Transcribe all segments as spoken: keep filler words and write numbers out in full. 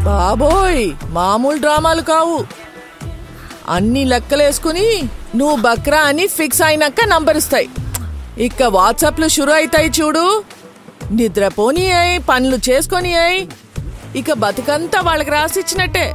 బాబోయ్, మామూలు డ్రామాలు కావు. అన్ని లెక్కలేసుకుని నువ్వు బక్రా అని ఫిక్స్ అయినాక నంబర్ ఇస్తాయి. ఇక వాట్సాప్లు షురు అవుతాయి చూడు. నిద్రపోని అయి పనులు చేసుకొని అయి ఇక బతుకంతా వాళ్ళకి రాసిచ్చినట్టే.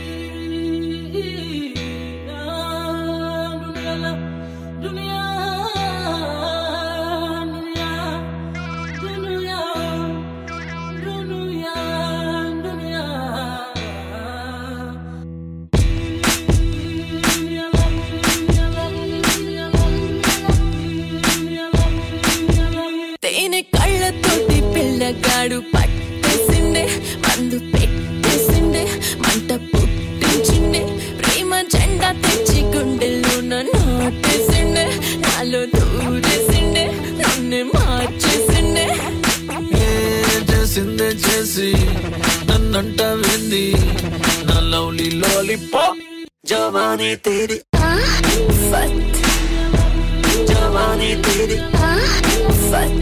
కళ్ళతోటి పిల్లగాడు పట్టేసిండే, మందు పెట్టేసిండే, మంట పుట్టించిండే, ప్రేమ జెండా తెచ్చి గుండెల్లో నాటేసిండే, నాలో దూరేసిండే, నన్ను మార్చేసిండే. చేసిందే చేసి నన్నంట వింది నా లవ్లీ లాలీపాప్. జవానీ తేరీ ఫత్, జవానీ తేరీ ఫత్,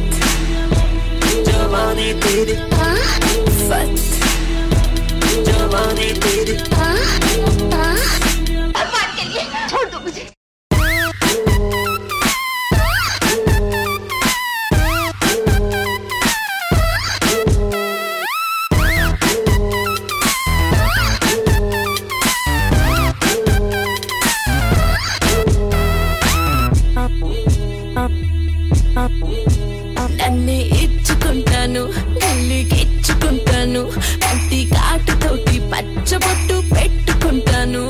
जवानी तेरी फत, जवानी तेरी. बात के लिए छोड़ दो मुझे. నన్నే ఇచ్చుకుంటాను, మెల్లిగిచ్చుకుంటాను, పట్టి కాటుతోటి పచ్చబొట్టు పెట్టుకుంటాను,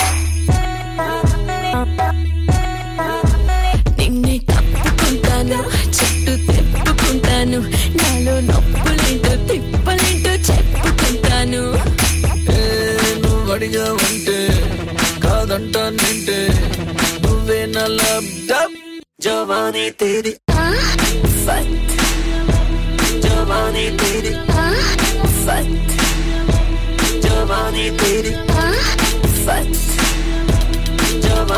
నిన్నే తప్పుకుంటాను, చుట్టూ తిప్పుకుంటాను, నాలో నొప్పులేంటో తిప్పలేంటో చెప్పుకుంటాను. నువ్వు అడిగా ఉంటే కాదంటా నింటే నువ్వే నా లవ్ డబ్. జవానీ తేరీ ఫత్, जवानी तेरी ఫత్, जवानी तेरी ఫత్, जवानी